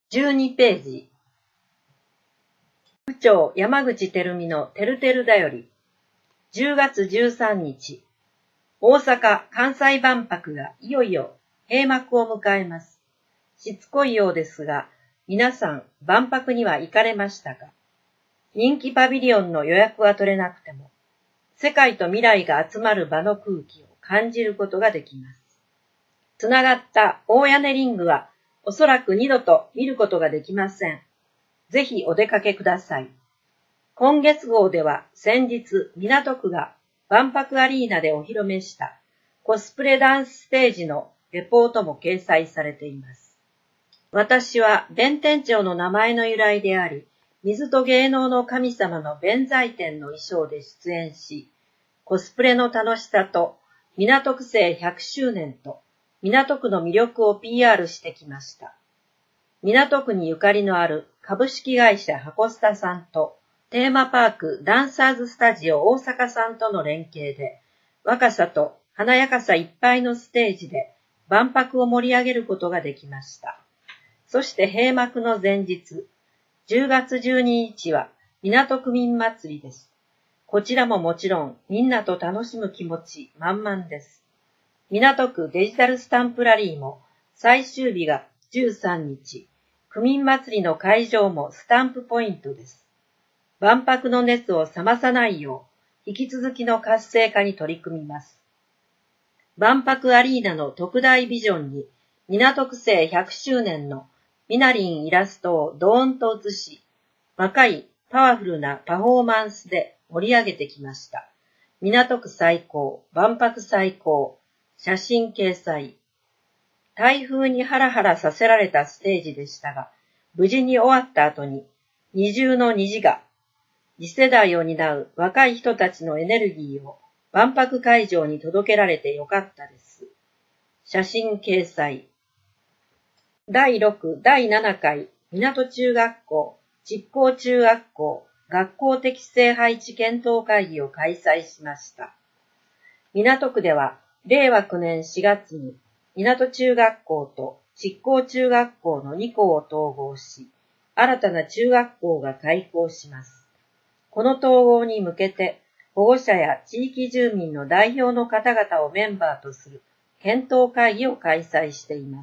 12ページ。部長山口照美のてるてるだより。10月13日。大阪・関西万博がいよいよ閉幕を迎えます。しつこいようですが、皆さん万博には行かれましたか？人気パビリオンの予約は取れなくても、世界と未来が集まる場の空気を感じることができます。つながった大屋根リングはおそらく二度と見ることができません。ぜひお出かけください。今月号では先日港区が万博アリーナでお披露目したコスプレダンスステージのレポートも掲載されています。私は弁天町の名前の由来であり、水と芸能の神様の弁財天の衣装で出演し、コスプレの楽しさと港区制100周年と港区の魅力を PR してきました。港区にゆかりのある株式会社箱スタさんとテーマパークダンサーズスタジオ大阪さんとの連携で若さと華やかさいっぱいのステージで万博を盛り上げることができました。そして閉幕の前日、10月12日は港区民祭りです。こちらももちろんみんなと楽しむ気持ち満々です。港区デジタルスタンプラリーも最終日が13日、区民祭りの会場もスタンプポイントです。万博の熱を冷まさないよう、引き続きの活性化に取り組みます。万博アリーナの特大ビジョンに、港区制100周年のみなりんイラストをドーンと写し、若いパワフルなパフォーマンスで盛り上げてきました。港区最高、万博最高、写真掲載。台風にハラハラさせられたステージでしたが、無事に終わった後に、二重の虹が、次世代を担う若い人たちのエネルギーを万博会場に届けられてよかったです。写真掲載。第6、第7回港中学校、実行中学校、学校適正配置検討会議を開催しました。港区では、令和9年4月に港中学校と実行中学校の2校を統合し、新たな中学校が開校します。この統合に向けて、保護者や地域住民の代表の方々をメンバーとする検討会議を開催しています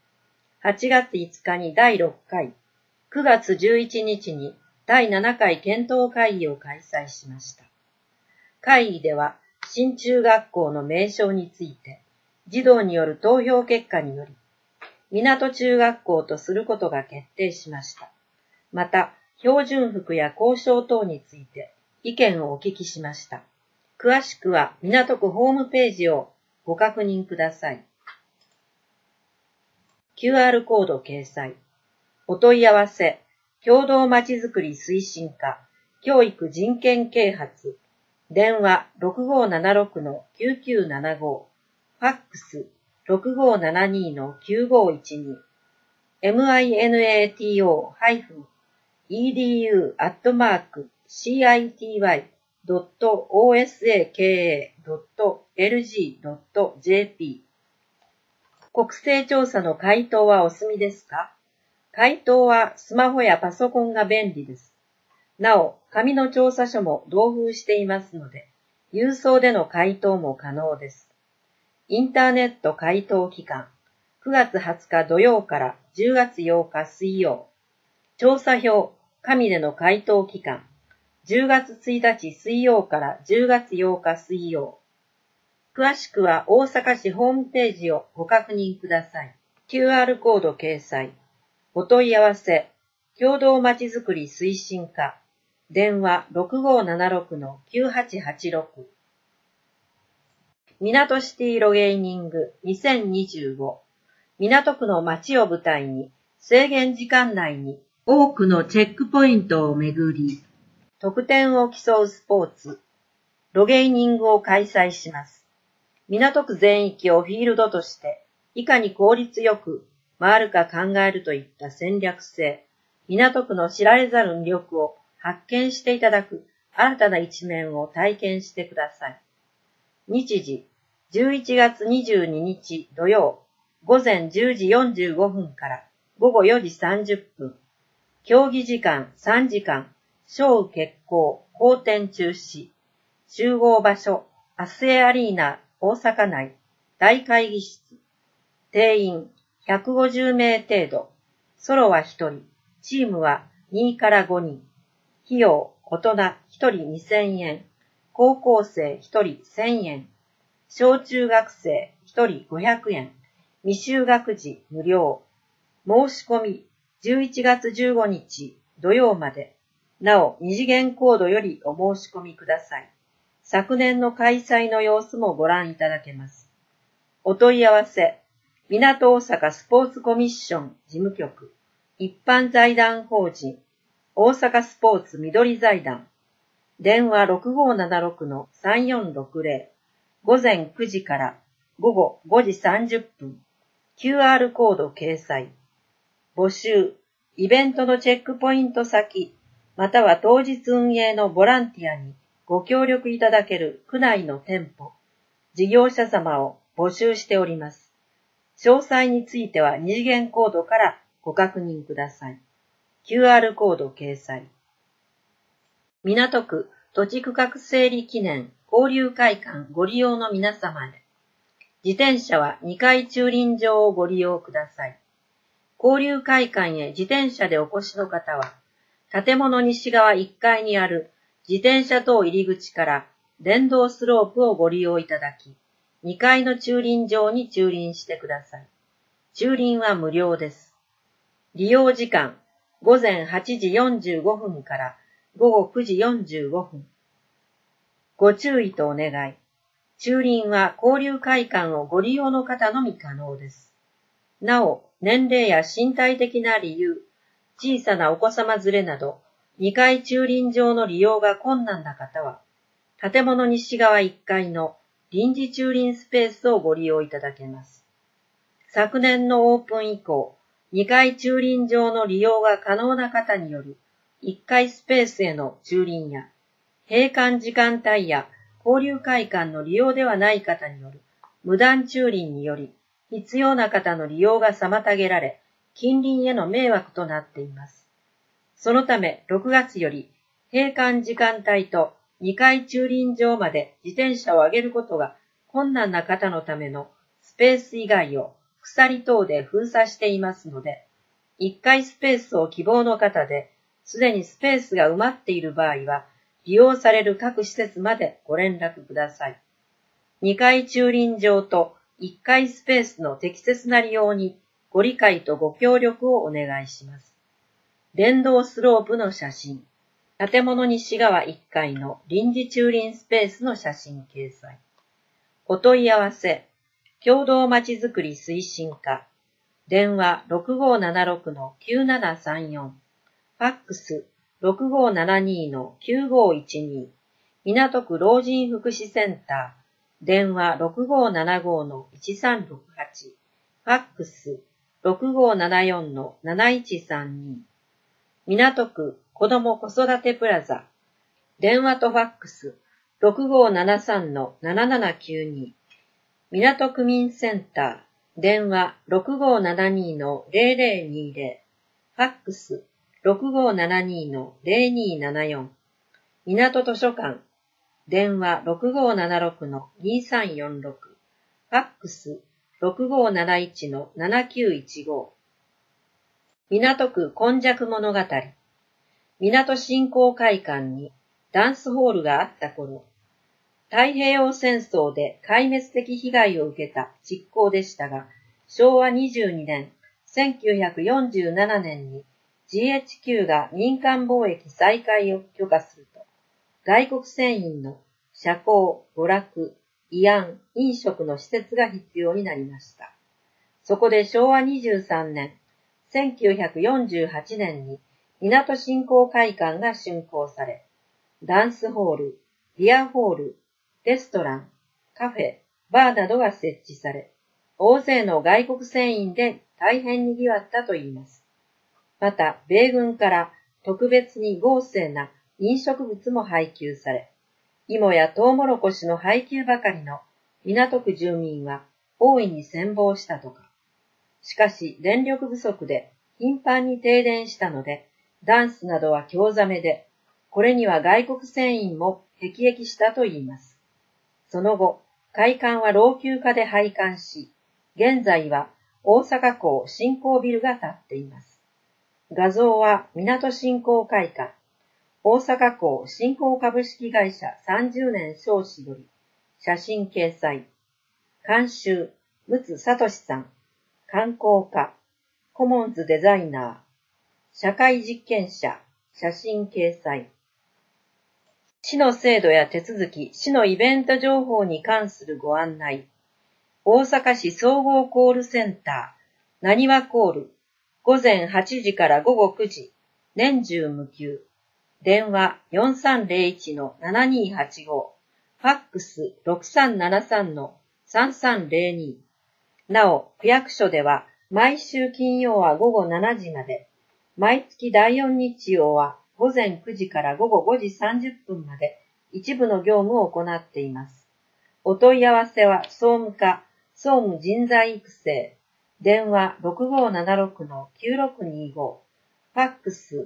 。8月5日に第6回、9月11日に第7回検討会議を開催しました。会議では、新中学校の名称について、児童による投票結果により、港中学校とすることが決定しました。また、標準服や交渉等について意見をお聞きしました。詳しくは港区ホームページをご確認ください。QR コード掲載。お問い合わせ、共同まちづくり推進課、教育人権啓発、電話 6576-9975、ファックス 6572-9512、minato-city.osaka.lg.jp。 国勢調査の回答はお済みですか？回答はスマホやパソコンが便利です。なお、紙の調査書も同封していますので、郵送での回答も可能です。インターネット回答期間、9月20日土曜から10月8日水曜。調査票、紙での回答期間、10月1日水曜から10月8日水曜。詳しくは大阪市ホームページをご確認ください。QR コード掲載。お問い合わせ、共同まちづくり推進課、電話 6576-9886。港シティロゲーニング2025。港区の街を舞台に、制限時間内に多くのチェックポイントを巡り、得点を競うスポーツ、ロゲーニングを開催します。港区全域をフィールドとして、いかに効率よく回るか考えるといった戦略性、港区の知られざる魅力を発見していただく新たな一面を体験してください。日時、11月22日土曜、午前10時45分から午後4時30分。競技時間3時間。小雨決行、荒天中止。集合場所、アスエアリーナ、大阪内。大会議室。定員150名程度。ソロは1人。チームは2から5人。費用、大人1人2000円。高校生1人1000円。小中学生1人500円。未就学児無料。申し込み11月15日土曜まで。なお、二次元コードよりお申し込みください。昨年の開催の様子もご覧いただけます。お問い合わせ、港大阪スポーツコミッション事務局、一般財団法人、大阪スポーツ緑財団、電話6576-3460、午前9時から午後5時30分、QR コード掲載、募集、イベントのチェックポイント先、または当日運営のボランティアにご協力いただける区内の店舗、事業者様を募集しております。詳細については二次元コードからご確認ください。QR コード掲載。港区土地区画整理記念交流会館ご利用の皆様へ。自転車は2階駐輪場をご利用ください。交流会館へ自転車でお越しの方は、建物西側1階にある自転車等入り口から電動スロープをご利用いただき、2階の駐輪場に駐輪してください。駐輪は無料です。利用時間、午前8時45分から午後9時45分。ご注意とお願い。駐輪は交流会館をご利用の方のみ可能です。なお、年齢や身体的な理由、小さなお子様連れなど、2階駐輪場の利用が困難な方は、建物西側1階の臨時駐輪スペースをご利用いただけます。昨年のオープン以降、2階駐輪場の利用が可能な方による1階スペースへの駐輪や、閉館時間帯や交流会館の利用ではない方による無断駐輪により、必要な方の利用が妨げられ、近隣への迷惑となっています。そのため、6月より、閉館時間帯と2階駐輪場まで自転車を上げることが困難な方のためのスペース以外を鎖等で封鎖していますので、1階スペースを希望の方で、すでにスペースが埋まっている場合は、利用される各施設までご連絡ください。2階駐輪場と1階スペースの適切な利用にご理解とご協力をお願いします。電動スロープの写真、建物西側1階の臨時駐輪スペースの写真掲載。お問い合わせ、共同まちづくり推進課、電話6576-9734、ファックス6572-9512、港区老人福祉センター、電話6575-1368、ファックス6574-7132、港区子ども子育てプラザ、電話とファックス6573-7792、港区民センター、電話6572-0020、ファックス6572-0274、港図書館、電話6576-2346、ファックス6571-7915、港区今昔物語、港振興会館にダンスホールがあった頃、太平洋戦争で壊滅的被害を受けた実行でしたが、昭和22年、1947年に GHQ が民間貿易再開を許可すると、外国船員の社交、娯楽、慰安、飲食の施設が必要になりました。そこで昭和23年、1948年に港振興会館が竣工され、ダンスホール、ビアホール、レストラン、カフェ、バーなどが設置され、大勢の外国船員で大変賑わったといいます。また、米軍から特別に豪勢な飲食物も配給され、芋やトウモロコシの配給ばかりの港区住民は大いに羨望したとか。しかし、電力不足で頻繁に停電したので、ダンスなどは興ざめで、これには外国船員も辟易したといいます。その後、会館は老朽化で廃館し、現在は大阪港新港ビルが建っています。画像は港振興会館、大阪港振興株式会社30年証子より、写真掲載。監修、陸奥聡さん。観光家、コモンズデザイナー。社会実験者、写真掲載。市の制度や手続き、市のイベント情報に関するご案内。大阪市総合コールセンター、なにわコール、午前8時から午後9時、年中無休。電話 4301-7285、ファックス 6373-3302。なお、区役所では毎週金曜は午後7時まで、毎月第4日曜は午前9時から午後5時30分まで一部の業務を行っています。お問い合わせは総務課、総務人材育成、電話 6576-9625、ファックス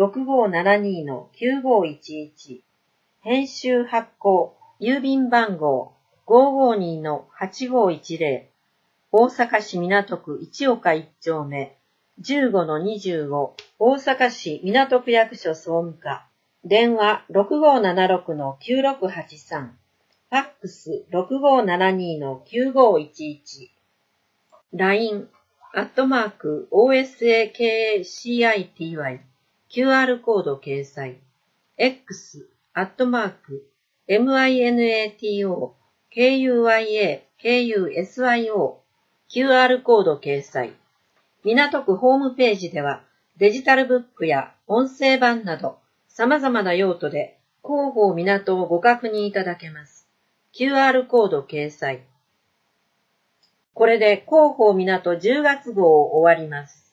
6572-9511、編集発行、郵便番号 552-8510、大阪市港区一岡一丁目 15-25、大阪市港区役所総務課、電話 6576-9683、ファックス 6572-9511、LINE、@OSAKACITY、QR コード掲載、X、@MINATO、KUYA、KUSYO、QR コード掲載。港区ホームページではデジタルブックや音声版など様々な用途で広報港をご確認いただけます。QR コード掲載。これで広報港10月号を終わります。